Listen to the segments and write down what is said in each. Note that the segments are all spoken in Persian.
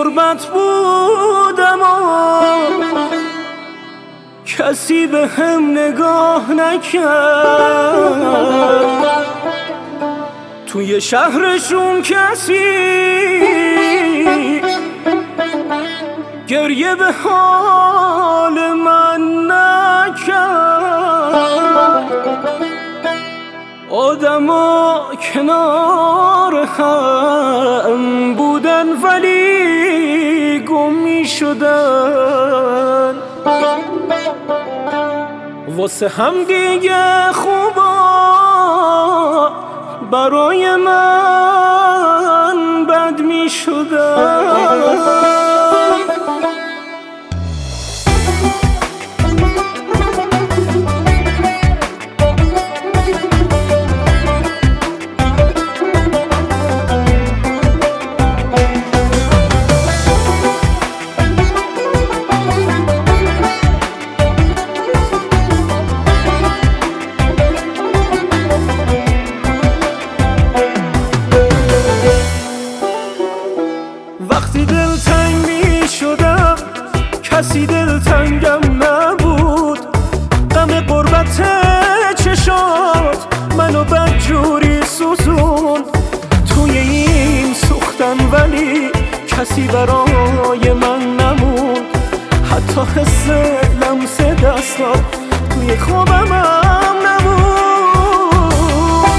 غربت بودم و کسی به هم نگاه نکرد، توی شهرشون کسی گریه به حال من نکرد. آدما کنار هم بودن ولی گم می شدن، واسه هم دیگه خوبا برای من بد می شدن. وقتی دلتنگ می شدم کسی دلتنگم نبود، غم غربت چشات منو بدجوری سوزون. توی این سوختن ولی کسی برای من نموند، حتی حس لمس دستات توی خوابم هم نبود.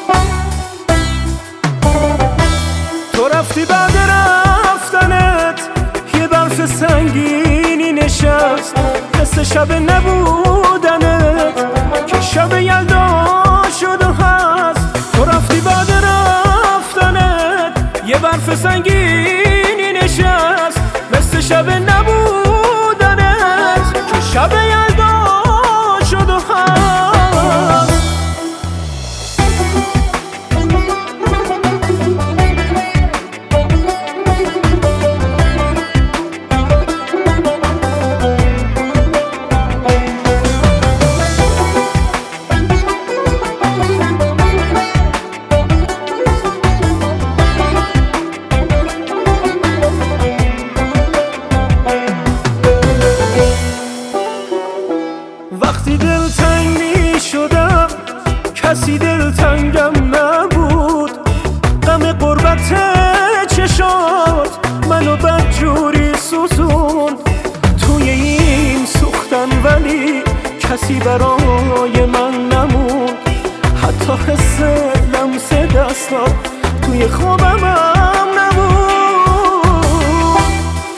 تو رفتی بعد رفتنت یه برف سنگینی نشست، مثل شب نبودنت که شب یلدا شد و هست. تو رفتی بعد رفتنت یه برف سنگینی نشست، مثل شب نبودنت که شب یلدا شد و هست. وقتی دلتنگ می شدم کسی دلتنگم نبود، غم غربت چشات منو بدجوری سوزون. توی این سوختن ولی کسی برای من نموند، حتی حس لمس دستات توی خوابم هم نبود.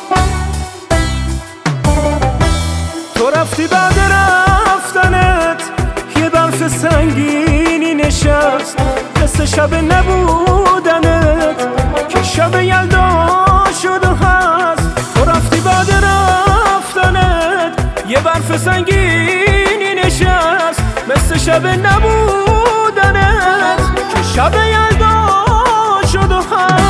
تو رفتی بعد رفتنت یه برف سنگینی نشست، مثل شب نبودنت که شب یلدا شد و هست. تو رفتی بعد رفتنت یه برف سنگینی نشست، مثل شب نبودنت که شب یلدا شد و هست.